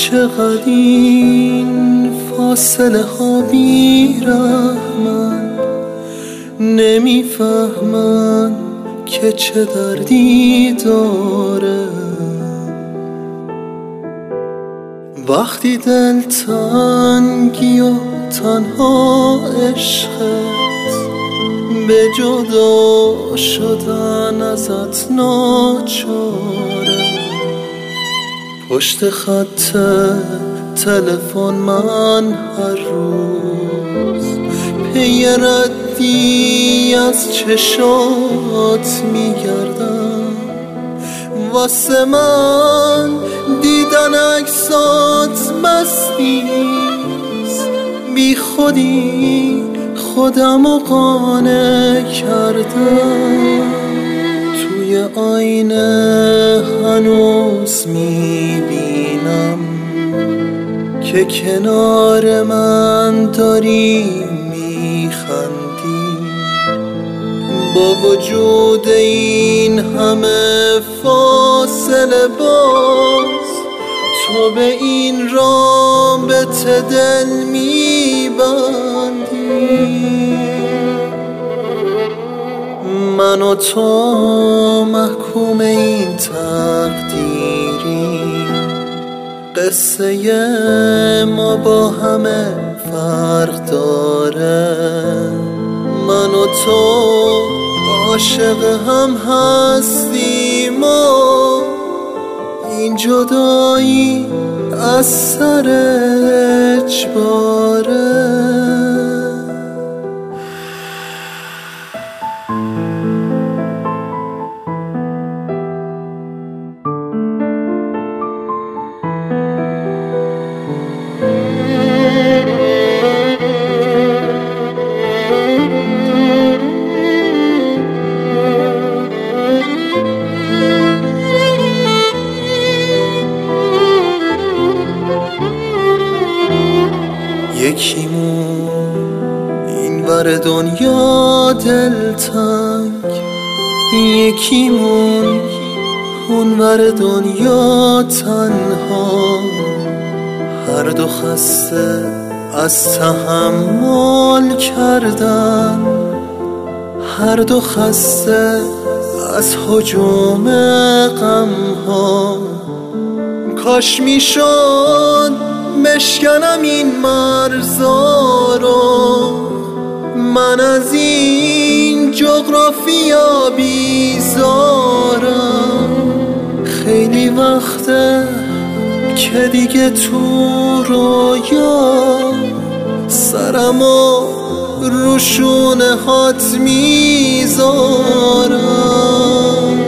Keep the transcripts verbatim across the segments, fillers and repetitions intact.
چقدر این فاصله ها بی رحمن، نمیفهمن که چه دردی داره. وقتی دل تنگی و تنها عشقت، به جدا شدن ازت ناچاره. پشت خط تلفن من هر روز پی ردی از چشات میگردم. واسه من دیدن عکسات بس نیست، بی خودی خودمو قانع کردم. توی آینه هنوز میبینم که کنار من داری میخندی. با وجود این همه فاصله باز تو به این رابطه دل میبندی. من و تو محکوم این تقدیری، قصه ما با همه فرق داره. من و تو عاشق هم هستیم و این جدایی از سر اجباره. یکیمون این ور دنیا دلتنگ، یکیمون اون ور دنیا تنها. هر دو خسته از تحمل کردن، هر دو خسته از هجوم غمها. کاش میشد بشکنم این مرزا رو، من از این جغرافیا بیزارم. خیلی وقته که دیگه تو رویا سرمو رو شونه هات میذارم.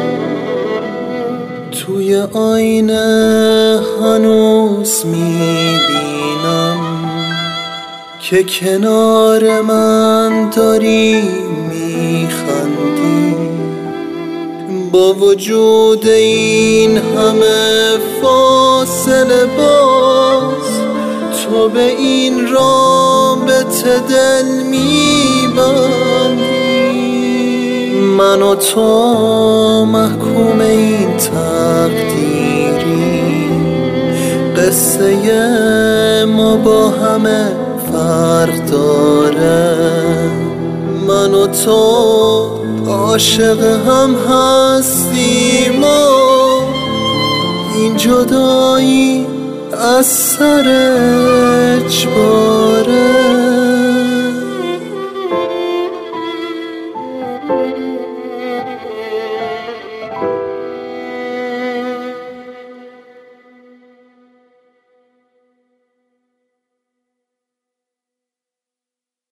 توی آینه هنوز میبینم که کنار من داری میخندی. با وجود این همه فاصله باز تو به این رابطه دل میبندی. من و تو محکوم این تقدیری، قصه ما با همه فرق داره. من و تو عاشق هم هستیم و این جدایی از سر اجباره.